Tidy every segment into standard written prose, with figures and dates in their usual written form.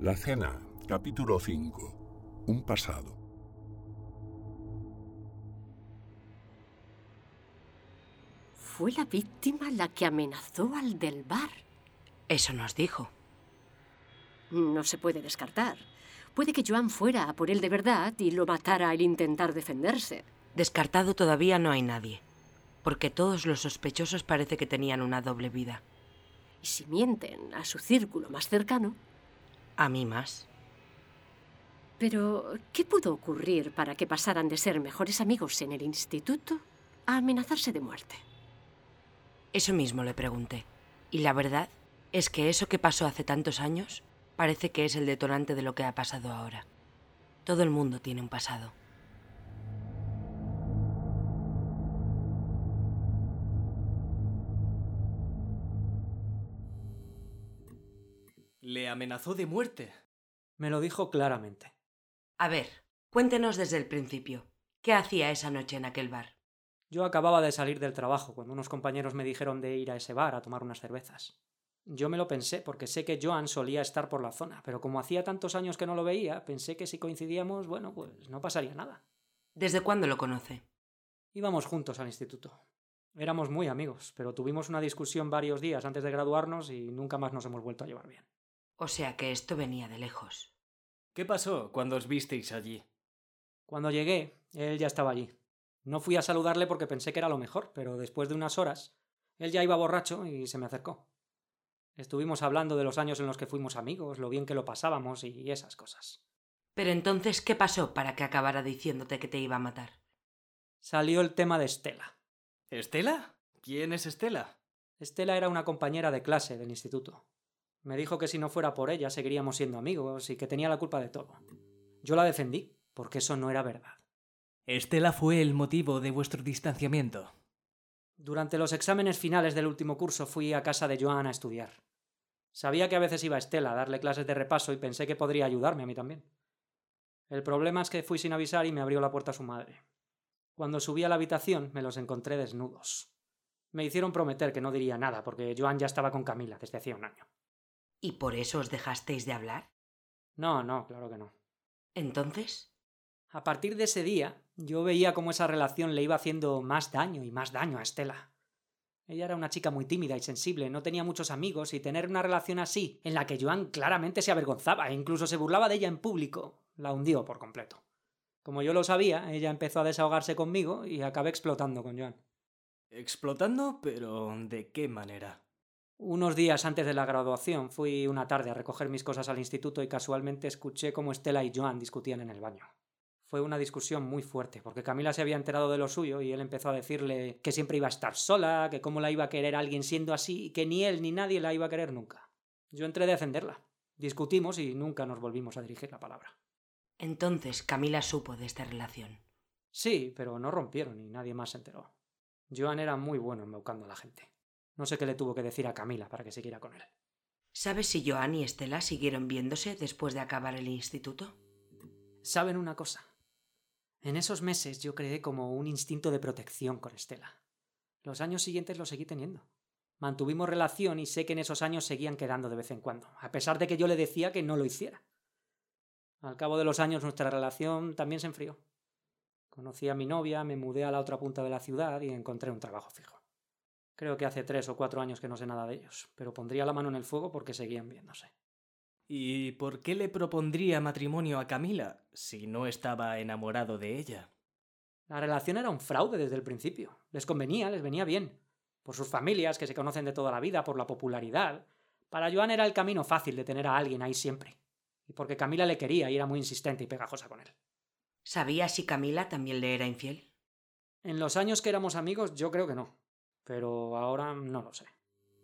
La cena, capítulo 5. Un pasado. Fue la víctima la que amenazó al del bar. Eso nos dijo. No se puede descartar. Puede que Joan fuera a por él de verdad y lo matara al intentar defenderse. Descartado todavía no hay nadie, porque todos los sospechosos parece que tenían una doble vida. Y si mienten a su círculo más cercano... A mí más. Pero, ¿qué pudo ocurrir para que pasaran de ser mejores amigos en el instituto a amenazarse de muerte? Eso mismo le pregunté. Y la verdad es que eso que pasó hace tantos años parece que es el detonante de lo que ha pasado ahora. Todo el mundo tiene un pasado. Le amenazó de muerte. Me lo dijo claramente. A ver, cuéntenos desde el principio. ¿Qué hacía esa noche en aquel bar? Yo acababa de salir del trabajo cuando unos compañeros me dijeron de ir a ese bar a tomar unas cervezas. Yo me lo pensé porque sé que Joan solía estar por la zona, pero como hacía tantos años que no lo veía, pensé que si coincidíamos, bueno, pues no pasaría nada. ¿Desde cuándo lo conoce? Íbamos juntos al instituto. Éramos muy amigos, pero tuvimos una discusión varios días antes de graduarnos y nunca más nos hemos vuelto a llevar bien. O sea que esto venía de lejos. ¿Qué pasó cuando os visteis allí? Cuando llegué, él ya estaba allí. No fui a saludarle porque pensé que era lo mejor, pero después de unas horas, él ya iba borracho y se me acercó. Estuvimos hablando de los años en los que fuimos amigos, lo bien que lo pasábamos y esas cosas. Pero entonces, ¿qué pasó para que acabara diciéndote que te iba a matar? Salió el tema de Estela. ¿Estela? ¿Quién es Estela? Estela era una compañera de clase del instituto. Me dijo que si no fuera por ella seguiríamos siendo amigos y que tenía la culpa de todo. Yo la defendí, porque eso no era verdad. Estela fue el motivo de vuestro distanciamiento. Durante los exámenes finales del último curso fui a casa de Joan a estudiar. Sabía que a veces iba Estela a darle clases de repaso y pensé que podría ayudarme a mí también. El problema es que fui sin avisar y me abrió la puerta su madre. Cuando subí a la habitación me los encontré desnudos. Me hicieron prometer que no diría nada porque Joan ya estaba con Camila desde hacía un año. ¿Y por eso os dejasteis de hablar? No, claro que no. ¿Entonces? A partir de ese día, yo veía cómo esa relación le iba haciendo más daño y más daño a Estela. Ella era una chica muy tímida y sensible, no tenía muchos amigos y tener una relación así, en la que Joan claramente se avergonzaba e incluso se burlaba de ella en público, la hundió por completo. Como yo lo sabía, ella empezó a desahogarse conmigo y acabé explotando con Joan. ¿Explotando? ¿Pero de qué manera? Unos días antes de la graduación fui una tarde a recoger mis cosas al instituto y casualmente escuché cómo Estela y Joan discutían en el baño. Fue una discusión muy fuerte, porque Camila se había enterado de lo suyo y él empezó a decirle que siempre iba a estar sola, que cómo la iba a querer alguien siendo así y que ni él ni nadie la iba a querer nunca. Yo entré a defenderla. Discutimos y nunca nos volvimos a dirigir la palabra. Entonces Camila supo de esta relación. Sí, pero no rompieron y nadie más se enteró. Joan era muy bueno embaucando a la gente. No sé qué le tuvo que decir a Camila para que siguiera con él. ¿Sabes si Joan y Estela siguieron viéndose después de acabar el instituto? ¿Saben una cosa? En esos meses yo creé como un instinto de protección con Estela. Los años siguientes lo seguí teniendo. Mantuvimos relación y sé que en esos años seguían quedando de vez en cuando, a pesar de que yo le decía que no lo hiciera. Al cabo de los años nuestra relación también se enfrió. Conocí a mi novia, me mudé a la otra punta de la ciudad y encontré un trabajo fijo. Creo que hace 3 o 4 años que no sé nada de ellos, pero pondría la mano en el fuego porque seguían viéndose. ¿Y por qué le propondría matrimonio a Camila si no estaba enamorado de ella? La relación era un fraude desde el principio. Les convenía, les venía bien. Por sus familias, que se conocen de toda la vida, por la popularidad. Para Joan era el camino fácil de tener a alguien ahí siempre. Y porque Camila le quería y era muy insistente y pegajosa con él. ¿Sabía si Camila también le era infiel? En los años que éramos amigos yo creo que no. Pero ahora no lo sé.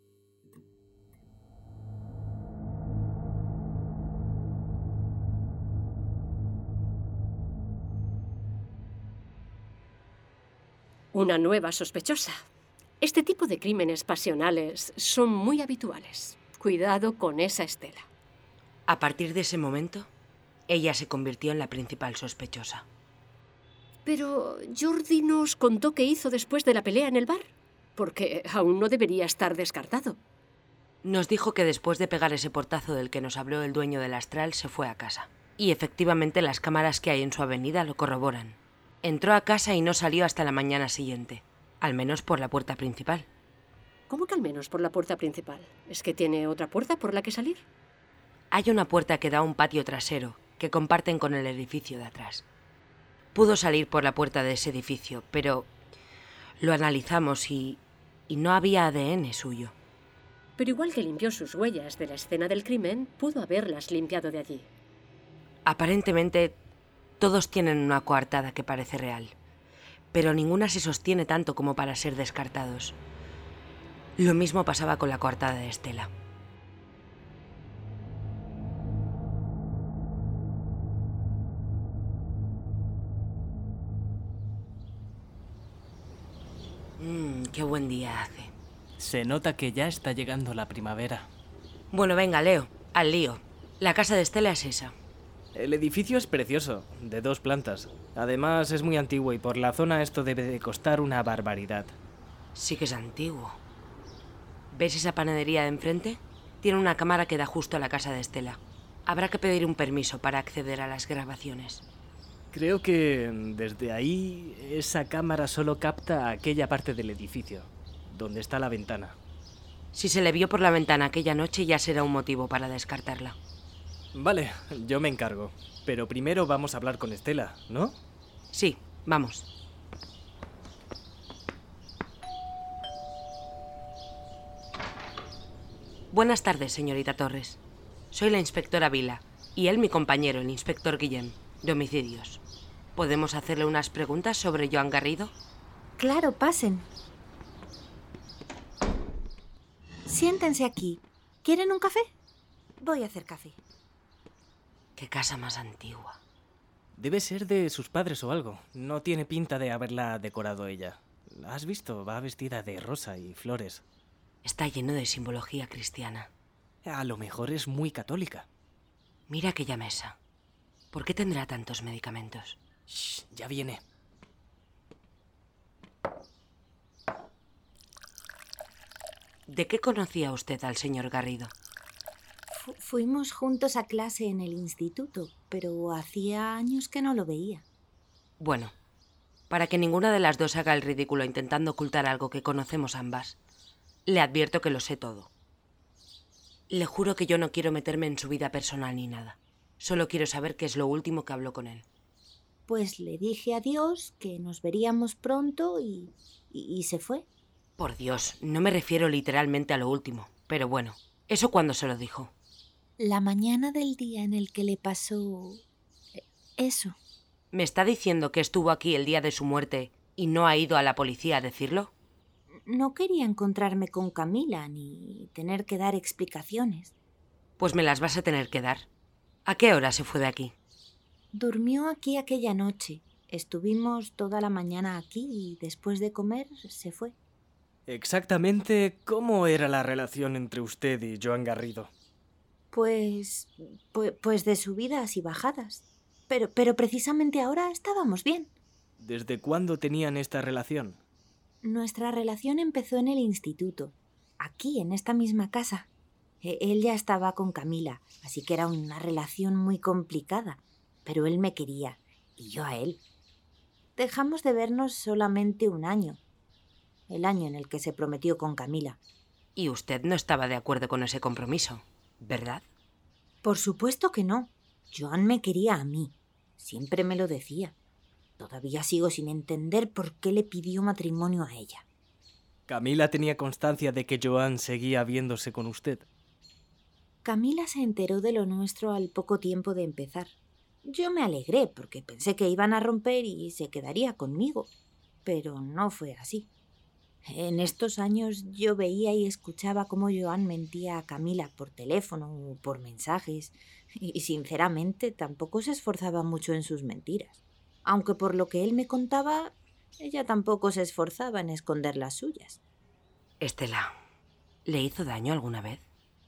Una nueva sospechosa. Este tipo de crímenes pasionales son muy habituales. Cuidado con esa Estela. A partir de ese momento, ella se convirtió en la principal sospechosa. Pero Jordi nos contó qué hizo después de la pelea en el bar, porque aún no debería estar descartado. Nos dijo que después de pegar ese portazo del que nos habló el dueño del Astral, se fue a casa. Y efectivamente las cámaras que hay en su avenida lo corroboran. Entró a casa y no salió hasta la mañana siguiente. Al menos por la puerta principal. ¿Cómo que al menos por la puerta principal? ¿Es que tiene otra puerta por la que salir? Hay una puerta que da a un patio trasero, que comparten con el edificio de atrás. Pudo salir por la puerta de ese edificio, pero lo analizamos y no había ADN suyo. Pero igual que limpió sus huellas de la escena del crimen, pudo haberlas limpiado de allí. Aparentemente, todos tienen una coartada que parece real, pero ninguna se sostiene tanto como para ser descartados. Lo mismo pasaba con la coartada de Estela. Qué buen día hace. Se nota que ya está llegando la primavera. Bueno, venga, Leo, al lío. La casa de Estela es esa. El edificio es precioso, de 2 plantas. Además, es muy antiguo y por la zona esto debe de costar una barbaridad. Sí que es antiguo. ¿Ves esa panadería de enfrente? Tiene una cámara que da justo a la casa de Estela. Habrá que pedir un permiso para acceder a las grabaciones. Creo que desde ahí esa cámara solo capta aquella parte del edificio, donde está la ventana. Si se le vio por la ventana aquella noche ya será un motivo para descartarla. Vale, yo me encargo. Pero primero vamos a hablar con Estela, ¿no? Sí, vamos. Buenas tardes, señorita Torres. Soy la inspectora Vila y él mi compañero, el inspector Guillem, de homicidios. ¿Podemos hacerle unas preguntas sobre Joan Garrido? Claro, pasen. Siéntense aquí. ¿Quieren un café? Voy a hacer café. Qué casa más antigua. Debe ser de sus padres o algo. No tiene pinta de haberla decorado ella. ¿La has visto? Va vestida de rosa y flores. Está lleno de simbología cristiana. A lo mejor es muy católica. Mira aquella mesa. ¿Por qué tendrá tantos medicamentos? Shh, ya viene. ¿De qué conocía usted al señor Garrido? Fuimos juntos a clase en el instituto, pero hacía años que no lo veía. Bueno, para que ninguna de las dos haga el ridículo intentando ocultar algo que conocemos ambas, le advierto que lo sé todo. Le juro que yo no quiero meterme en su vida personal ni nada. Solo quiero saber qué es lo último que habló con él. Pues le dije adiós, que nos veríamos pronto y se fue. Por Dios, no me refiero literalmente a lo último, pero bueno, ¿eso cuándo se lo dijo? La mañana del día en el que le pasó eso. ¿Me está diciendo que estuvo aquí el día de su muerte y no ha ido a la policía a decirlo? No quería encontrarme con Camila ni tener que dar explicaciones. Pues me las vas a tener que dar. ¿A qué hora se fue de aquí? Durmió aquí aquella noche. Estuvimos toda la mañana aquí y después de comer se fue. Exactamente cómo era la relación entre usted y Joan Garrido. Pues de subidas y bajadas. Pero precisamente ahora estábamos bien. ¿Desde cuándo tenían esta relación? Nuestra relación empezó en el instituto, aquí, en esta misma casa. Él ya estaba con Camila, así que era una relación muy complicada, pero él me quería, y yo a él. Dejamos de vernos solamente un año, el año en el que se prometió con Camila. Y usted no estaba de acuerdo con ese compromiso, ¿verdad? Por supuesto que no. Joan me quería a mí, siempre me lo decía. Todavía sigo sin entender por qué le pidió matrimonio a ella. ¿Camila tenía constancia de que Joan seguía viéndose con usted? Camila se enteró de lo nuestro al poco tiempo de empezar. Yo me alegré porque pensé que iban a romper y se quedaría conmigo, pero no fue así. En estos años yo veía y escuchaba cómo Joan mentía a Camila por teléfono o por mensajes, y sinceramente tampoco se esforzaba mucho en sus mentiras. Aunque por lo que él me contaba, ella tampoco se esforzaba en esconder las suyas. Estela, ¿le hizo daño alguna vez?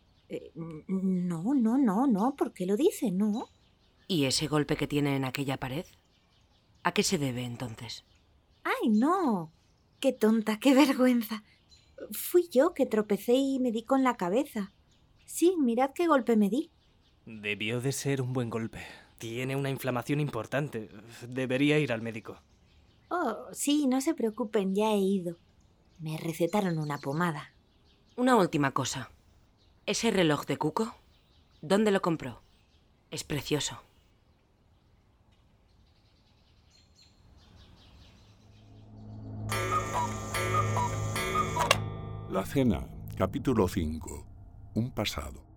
No, ¿por qué lo dice? No. ¿Y ese golpe que tiene en aquella pared? ¿A qué se debe entonces? ¡Ay, no! ¡Qué tonta, qué vergüenza! Fui yo que tropecé y me di con la cabeza. Sí, mirad qué golpe me di. Debió de ser un buen golpe. Tiene una inflamación importante. Debería ir al médico. Oh, sí, no se preocupen, ya he ido. Me recetaron una pomada. Una última cosa. ¿Ese reloj de Cuco? ¿Dónde lo compró? Es precioso. La cena, capítulo 5. Un pasado.